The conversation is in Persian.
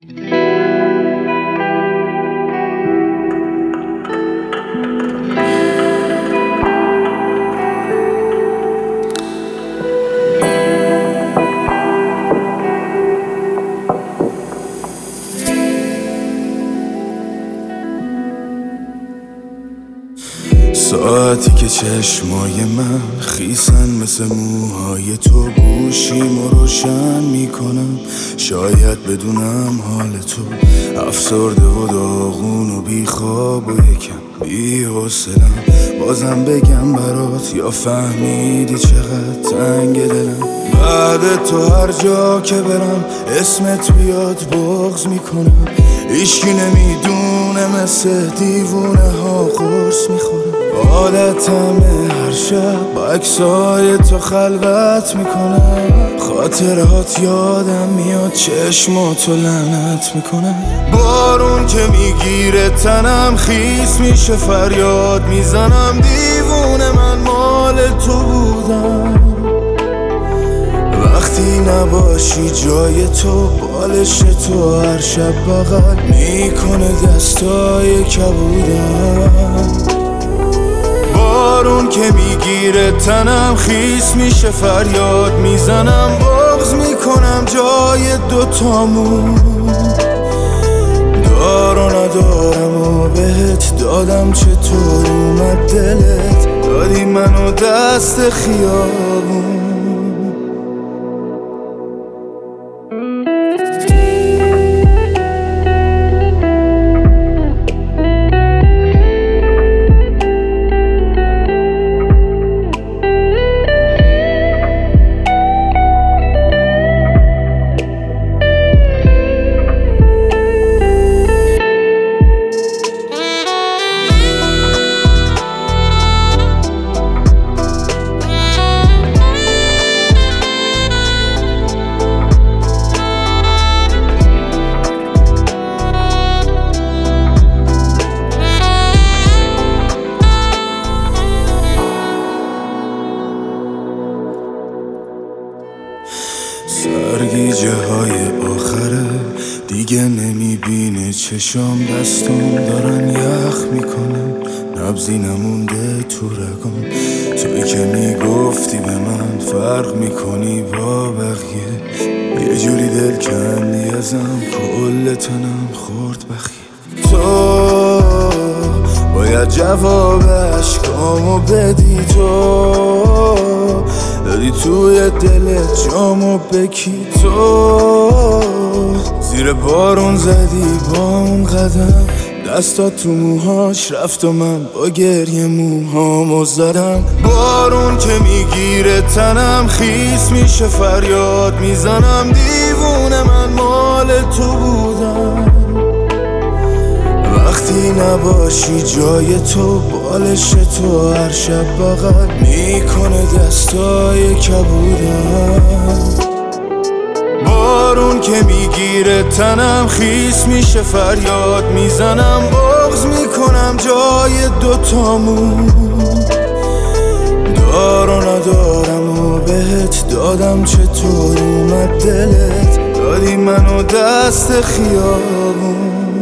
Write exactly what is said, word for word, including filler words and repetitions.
ساعتی که چشمای من خیسن مثل موهای تو، گوشیمو روشن میکنم شاید بدونم حال تو افسرده و داغون و بیخواب و یکم بی‌حوصله‌ام. بازم بگم برات یا فهمیدی چقدر تنگ دلم؟ بعد تو هر جا که برم اسمت بیاد بغض میکنم. هیچکی نمیدونه مثل دیوونه ها قرص میخورم. عادتمه هر شب با عکسای تو خلوت میکنم. خاطرات یادم میاد چشماتو لعنت میکنم. بارون که میگیره تنم خیس میشه فریاد میزنم. دیوونه من مال تو بودم. وقتی نباشی جای تو بالش تو هر شب بغل میکنه دستای کبودم. بارون که میگیره تنم خیس میشه فریاد میزنم. بغض میکنم جای دوتامون. دار و ندارم و بهت دادم چطور اومد دلت دادی منو دست خیابون. سرگیجه های آخره دیگه نمیبینه چشام. دستم دارن یخ میکنن نبضی نمونده تو رگام. توی که میگفتی به من فرق میکنی با بقیه. یه جوری دل کندی ازم کل تنم خورد بخیه. تو باید جواب عشقامو بدی. تو دادی توی دلت جامو بکی. تو زیر بارون زدی با اون قدم. دستات تو موهاش رفت و من با گریه موهامو زدم. بارون که میگیره تنم خیس میشه فریاد میزنم. دیوونه من مال تو بودم. وقتی نباشی جای تو بالش تو هر شب بغل میکنه دستای کبودم. بارون که میگیره تنم خیس میشه فریاد میزنم. بغض میکنم جای دوتامون. دار و ندارم و بهت دادم چطور اومد دلت دادی منو دست خیابون.